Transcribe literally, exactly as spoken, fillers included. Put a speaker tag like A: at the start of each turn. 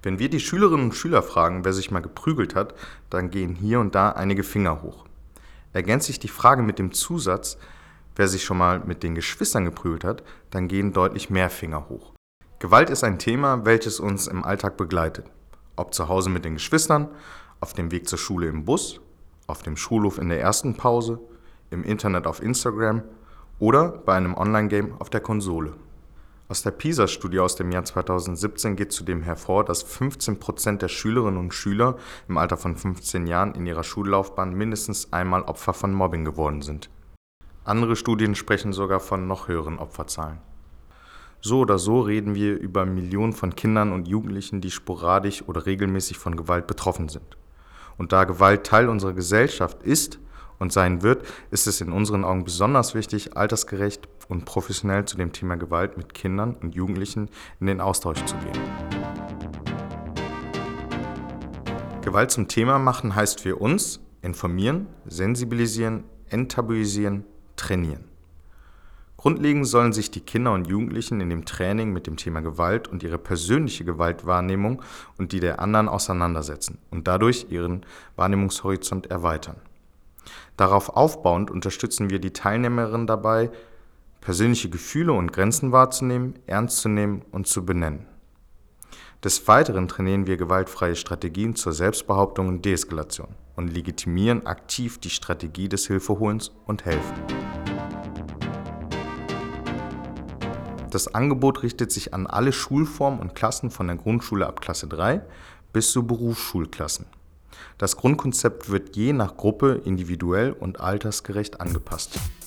A: Wenn wir die Schülerinnen und Schüler fragen, wer sich mal geprügelt hat, dann gehen hier und da einige Finger hoch. Ergänzt sich die Frage mit dem Zusatz, wer sich schon mal mit den Geschwistern geprügelt hat, dann gehen deutlich mehr Finger hoch. Gewalt ist ein Thema, welches uns im Alltag begleitet. Ob zu Hause mit den Geschwistern, auf dem Weg zur Schule im Bus, auf dem Schulhof in der ersten Pause, im Internet auf Instagram oder bei einem Online-Game auf der Konsole. Aus der PISA-Studie aus dem Jahr zweitausendsiebzehn geht zudem hervor, dass fünfzehn Prozent der Schülerinnen und Schüler im Alter von fünfzehn Jahren in ihrer Schullaufbahn mindestens einmal Opfer von Mobbing geworden sind. Andere Studien sprechen sogar von noch höheren Opferzahlen. So oder so reden wir über Millionen von Kindern und Jugendlichen, die sporadisch oder regelmäßig von Gewalt betroffen sind. Und da Gewalt Teil unserer Gesellschaft ist und sein wird, ist es in unseren Augen besonders wichtig, altersgerecht und professionell zu dem Thema Gewalt mit Kindern und Jugendlichen in den Austausch zu gehen. Gewalt zum Thema machen heißt für uns informieren, sensibilisieren, enttabuisieren, trainieren. Grundlegend sollen sich die Kinder und Jugendlichen in dem Training mit dem Thema Gewalt und ihre persönliche Gewaltwahrnehmung und die der anderen auseinandersetzen und dadurch ihren Wahrnehmungshorizont erweitern. Darauf aufbauend unterstützen wir die Teilnehmerinnen dabei, persönliche Gefühle und Grenzen wahrzunehmen, ernst zu nehmen und zu benennen. Des Weiteren trainieren wir gewaltfreie Strategien zur Selbstbehauptung und Deeskalation und legitimieren aktiv die Strategie des Hilfeholens und Helfen. Das Angebot richtet sich an alle Schulformen und Klassen von der Grundschule ab Klasse drei bis zu Berufsschulklassen. Das Grundkonzept wird je nach Gruppe individuell und altersgerecht angepasst.